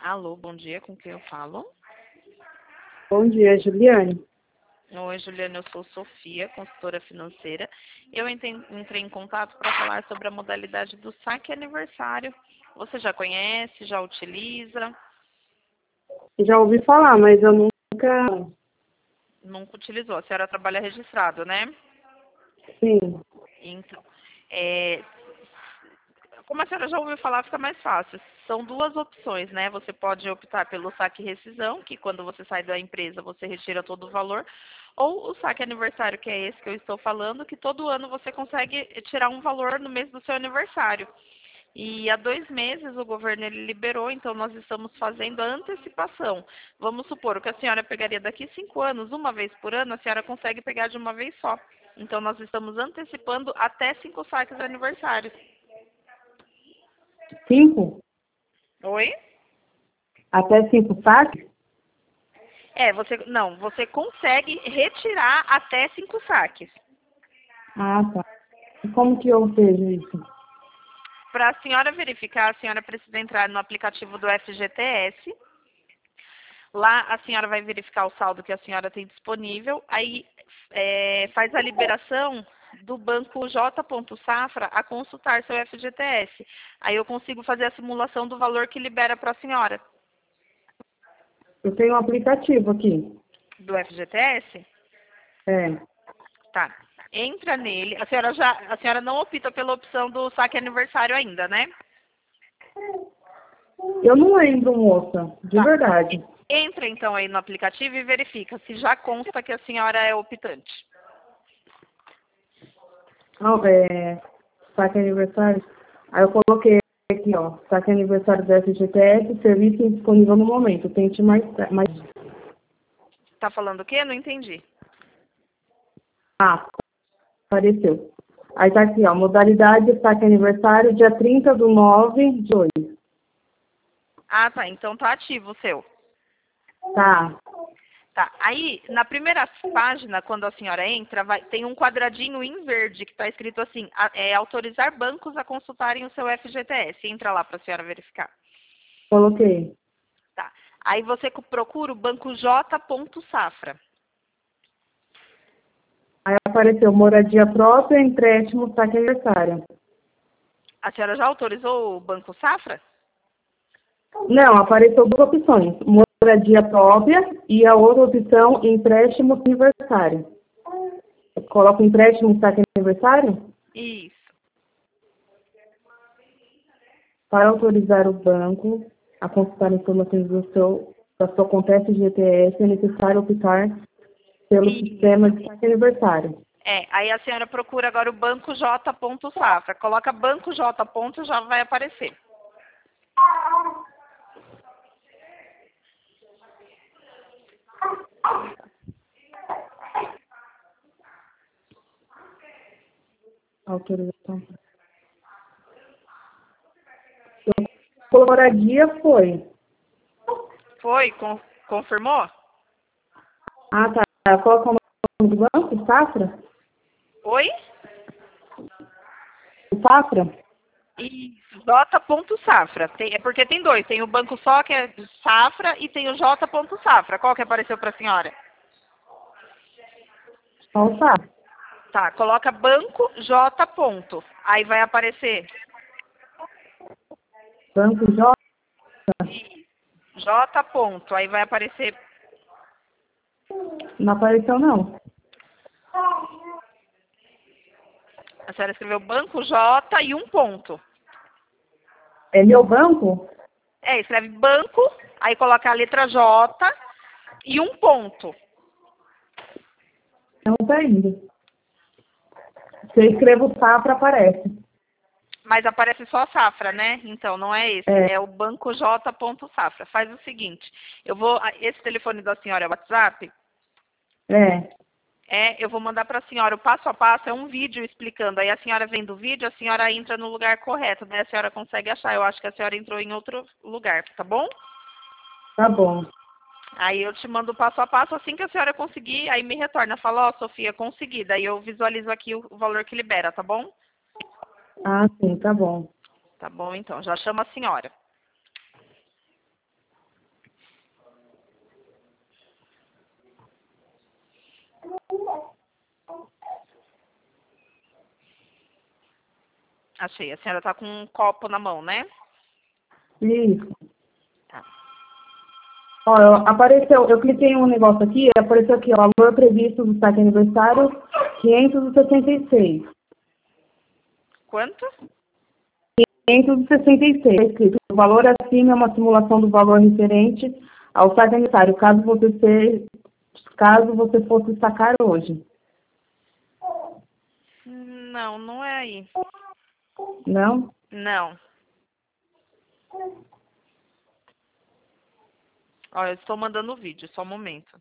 Alô, bom dia, com quem eu falo? Bom dia, Juliane. Oi, Juliana, eu sou Sofia, consultora financeira. Eu entrei em contato para falar sobre a modalidade do saque aniversário. Você já conhece, já utiliza? Já ouvi falar, mas eu nunca. Nunca utilizou. A senhora trabalha registrado, né? Sim. Então, é, como a senhora já ouviu falar, fica mais fácil. São duas opções, né? Você pode optar pelo saque rescisão, que quando você sai da empresa você retira todo o valor, ou o saque aniversário, que é esse que eu estou falando, que todo ano você consegue tirar um valor no mês do seu aniversário. E há 2 meses o governo ele liberou, então nós estamos fazendo a antecipação. Vamos supor, o que a senhora pegaria daqui 5 anos, uma vez por ano, a senhora consegue pegar de uma vez só. Então nós estamos antecipando até 5 saques aniversários. 5? Oi? Até 5 saques? Você consegue retirar até 5 saques. Ah, tá. E como que eu vejo isso? Para a senhora verificar, a senhora precisa entrar no aplicativo do FGTS. Lá a senhora vai verificar o saldo que a senhora tem disponível. Aí faz a liberação do banco J. Safra a consultar seu FGTS. Aí eu consigo fazer a simulação do valor que libera para a senhora. Eu tenho um aplicativo aqui. Do FGTS? É. Tá. Entra nele. A senhora não opta pela opção do saque aniversário ainda, né? Eu não lembro, moça. De Tá. verdade. Entra então aí no aplicativo e verifica se já consta que a senhora é optante. Ah, saque aniversário. Aí eu coloquei aqui, ó. Saque aniversário do FGTS, serviço indisponível no momento. Tente mais. Tá falando o quê? Não entendi. Ah, apareceu. Aí tá aqui, ó. Modalidade saque aniversário, dia 30/9/8. Ah, tá. Então tá ativo o seu. Tá. Tá. Aí, na primeira página, quando a senhora entra, tem um quadradinho em verde que está escrito assim, autorizar bancos a consultarem o seu FGTS. Entra lá para a senhora verificar. Coloquei. Tá. Aí você procura o banco J. Safra. Aí apareceu moradia própria, empréstimo, saque aniversário. A senhora já autorizou o banco Safra? Não, apareceu duas opções. Moradia própria e a outra opção, empréstimo aniversário. Coloca empréstimo, saque aniversário? Isso. Para autorizar o banco a consultar informações da sua conta FGTS, é necessário optar pelo sistema de saque aniversário. Aí a senhora procura agora o banco J. Safra. Coloca banco J. Já vai aparecer. Autorização. Moradia foi. Foi? Confirmou? Ah, tá. Qual que é o nome do banco? Safra? Oi? Safra? Isso, J. Safra. É porque tem dois. Tem o banco só, que é Safra, e tem o J. Safra. Qual que apareceu para a senhora? Qual Safra? Tá, coloca banco J. Aí vai aparecer Banco J? J. Aí vai aparecer. Não apareceu, não. A senhora escreveu banco J e um ponto. É meu banco? Escreve banco, aí coloca a letra J e um ponto. Não tá indo. Se eu escrevo Safra, aparece. Mas aparece só Safra, né? Então, não é esse. É o banco J. Safra. Faz o seguinte, esse telefone da senhora é o WhatsApp? É. Eu vou mandar para a senhora o passo a passo, é um vídeo explicando. Aí a senhora vendo o vídeo, a senhora entra no lugar correto, daí a senhora consegue achar. Eu acho que a senhora entrou em outro lugar, tá bom? Tá bom. Aí eu te mando o passo a passo, assim que a senhora conseguir, aí me retorna. Fala, ó, Sofia, consegui. Daí eu visualizo aqui o valor que libera, tá bom? Ah, sim, tá bom. Tá bom, então. Já chama a senhora. Achei. A senhora está com um copo na mão, né? Isso. Tá. Ó, apareceu, eu cliquei em um negócio aqui, apareceu aqui, ó, valor previsto do saque aniversário, 566. Quanto? 566, escrito, o valor acima é uma simulação do valor referente ao saque aniversário, caso você fosse sacar hoje. Não, não é aí. Não? Não. Ó, eu estou mandando o vídeo, só um momento.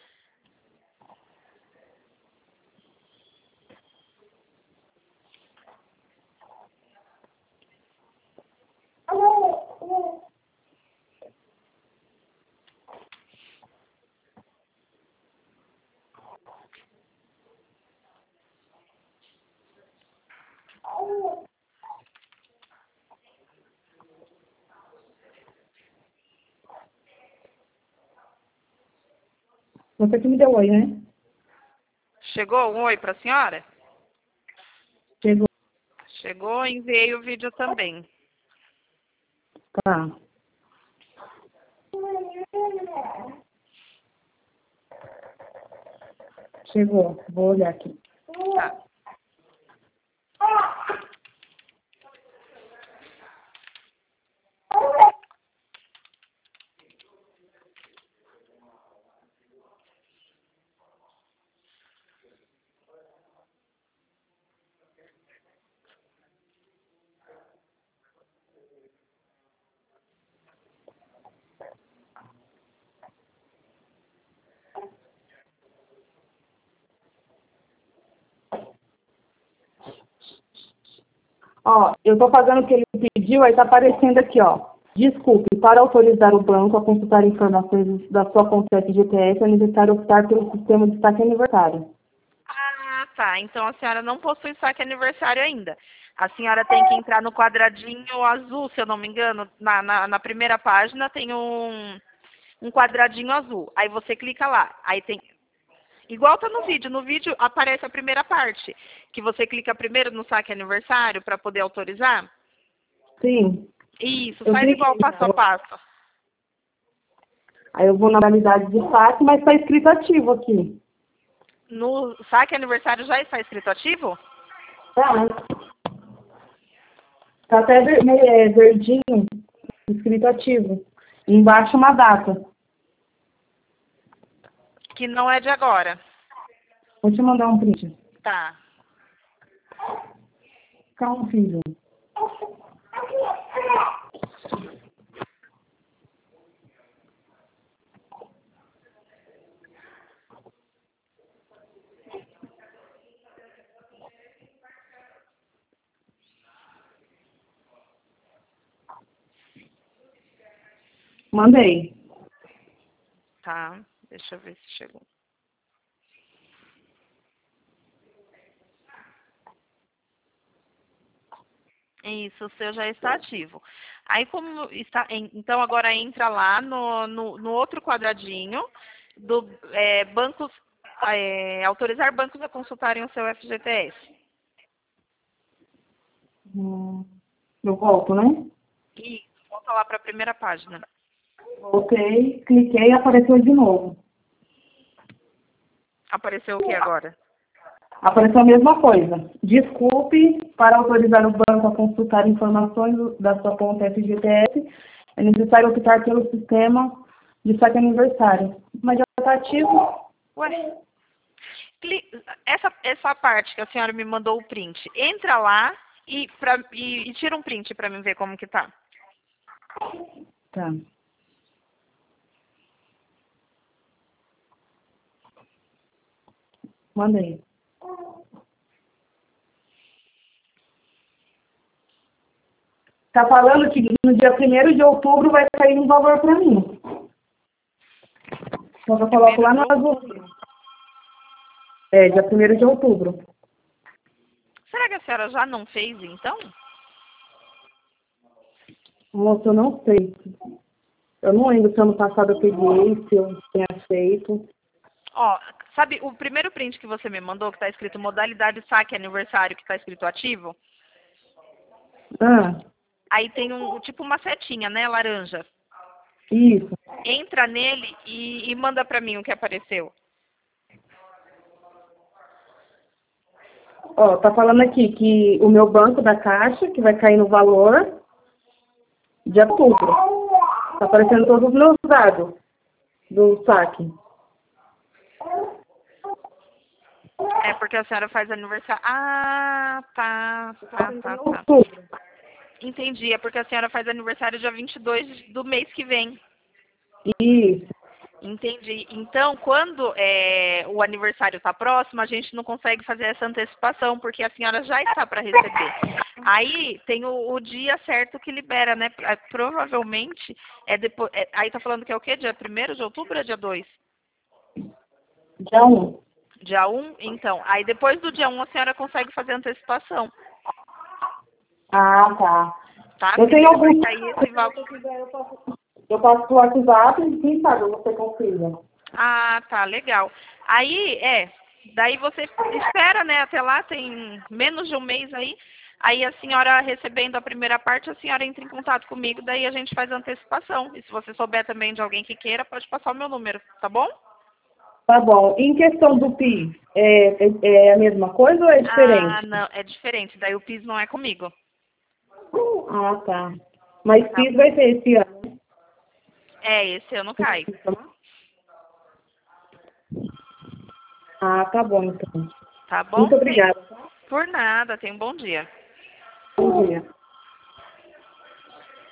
Você que me deu oi, né? Chegou um oi para a senhora? Chegou. Chegou, enviei o vídeo também. Tá. Chegou. Vou olhar aqui. Tá. Ó, eu tô fazendo o que ele pediu, aí tá aparecendo aqui, ó. Desculpe, para autorizar o banco a consultar informações da sua conta FGTS, é necessário optar pelo sistema de saque aniversário. Ah, tá. Então a senhora não possui saque aniversário ainda. A senhora tem que entrar no quadradinho azul, se eu não me engano. Na primeira página tem um quadradinho azul. Aí você clica lá. Aí tem. Igual tá no vídeo. No vídeo aparece a primeira parte. Que você clica primeiro no saque aniversário para poder autorizar. Sim. Isso, Eu faz igual cliquei. passo a passo. Aí eu vou na modalidade de saque, mas tá escrito ativo aqui. No saque aniversário já está escrito ativo? Tá. Tá até verdinho, escrito ativo. Embaixo uma data. Que não é de agora. Vou te mandar um print. Tá. Calma, filho. Mandei. Tá. Deixa eu ver se chegou. Isso, o seu já está ativo. Aí como está, então agora entra lá no outro quadradinho do bancos, autorizar bancos a consultarem o seu FGTS. Eu volto, né? E volta lá para a primeira página. Voltei, cliquei e apareceu de novo. Apareceu o que agora? Apareceu a mesma coisa. Desculpe, para autorizar o banco a consultar informações da sua conta FGTS, é necessário optar pelo sistema de saque aniversário. Mas já está ativo? Ué, essa parte que a senhora me mandou o print, entra lá e tira um print para mim ver como que tá. Tá. Mandei. Tá falando que no dia 1º de outubro vai sair um valor para mim. Então eu coloco lá no azul. É, dia 1º de outubro. Será que a senhora já não fez então? Moça, eu não sei. Eu não lembro se ano passado eu peguei, se eu tinha feito. Ó, sabe o primeiro print que você me mandou, que está escrito modalidade saque aniversário, que está escrito ativo? Ah, Aí tem tipo uma setinha, né, laranja. isso. Entra nele e manda pra mim o que apareceu. Ó, tá falando aqui que o meu banco da Caixa, que vai cair no valor de outubro. Tá aparecendo todos os meus dados do saque. É porque a senhora faz aniversário. Ah, tá. Outubro. Entendi. É porque a senhora faz aniversário dia 22 do mês que vem. Isso. Entendi. Então, quando o aniversário está próximo, a gente não consegue fazer essa antecipação, porque a senhora já está para receber. Aí tem o dia certo que libera, né? Provavelmente é depois. Aí tá falando que é o quê? Dia 1º de outubro ou dia 2? Dia 1. Dia 1? Então, aí depois do dia 1 a senhora consegue fazer antecipação, Ah, tá. tá? Eu Porque tenho daí vai alguns. cair esse valor. Eu passo pro WhatsApp e quem sabe você confirma. Ah, tá, legal. Aí, daí você espera, né, até lá, tem menos de um mês aí. Aí a senhora recebendo a primeira parte, a senhora entra em contato comigo, daí a gente faz a antecipação. E se você souber também de alguém que queira, pode passar o meu número, tá bom? Tá bom. Em questão do PIS, é a mesma coisa ou é Ah, diferente? não, é diferente, daí o PIS não é comigo. Ah, tá. Mas Tá. PIS vai ser esse ano. Esse ano cai. Ah, tá bom, então. Tá bom? Muito obrigada. Por nada, tenha um bom dia. Bom dia.